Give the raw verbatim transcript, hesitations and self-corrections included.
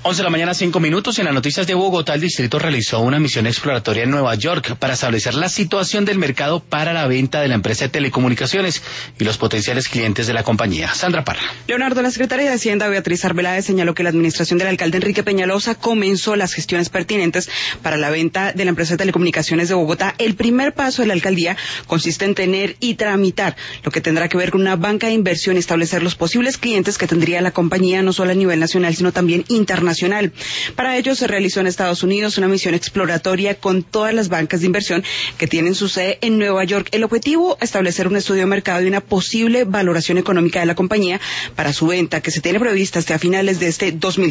once de la mañana, cinco minutos. En las noticias de Bogotá, el distrito realizó una misión exploratoria en Nueva York para establecer la situación del mercado para la venta de la empresa de telecomunicaciones y los potenciales clientes de la compañía. Sandra Parra. Leonardo, la secretaria de Hacienda, Beatriz Arbeláez, señaló que la administración del alcalde Enrique Peñalosa comenzó las gestiones pertinentes para la venta de la empresa de telecomunicaciones de Bogotá. El primer paso de la alcaldía consiste en tener y tramitar lo que tendrá que ver con una banca de inversión y establecer los posibles clientes que tendría la compañía, no solo a nivel nacional, sino también internacional. Para ello se realizó en Estados Unidos una misión exploratoria con todas las bancas de inversión que tienen su sede en Nueva York. El objetivo, establecer un estudio de mercado y una posible valoración económica de la compañía para su venta, que se tiene prevista hasta finales de este dos mil